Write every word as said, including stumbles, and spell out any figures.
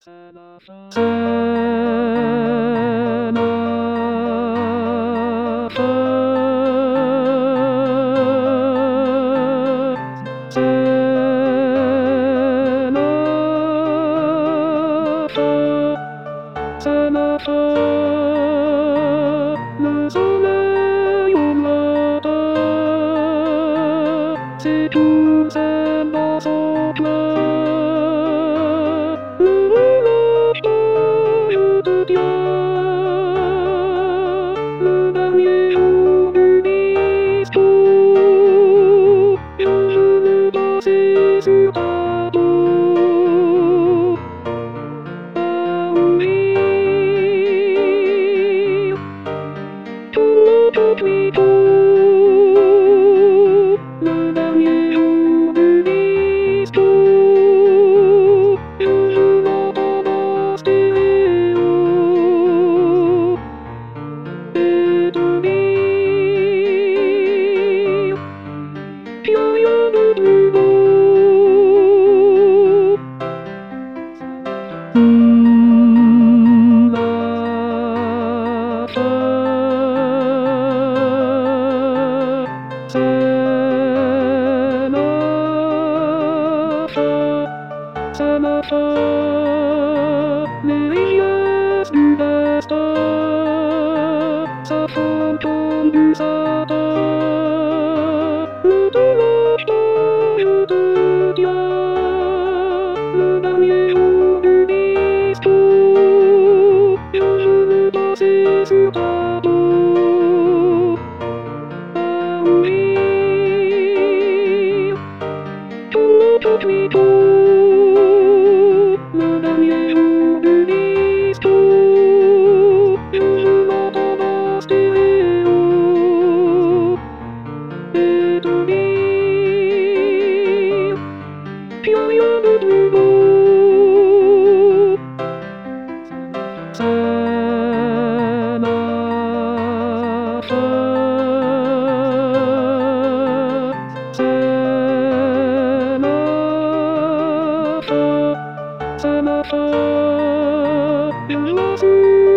Le soleil au matin, c'est tout seul dans son plein. Le village je te tiens, le dernier jour du disco, je veux danser sur ta peau. Ah oui. Le dernier jour du disco, je l'entends dans stéréo. Et te dire qu'il n'y a rien de plus beau. Mmh, la fin. C'est la fin, c'est la fin, les richesses du destin, sa fantôme du Satan. Le dimanche je te tiens, le dernier jour du disco, je veux danser sur ta peau. Ah oui. Le dernier jour du disco, je l'entends dans stéréo. Et te dire qu'il n'y a rien de plus beau. C'est la fin. C'est ma fin, je suis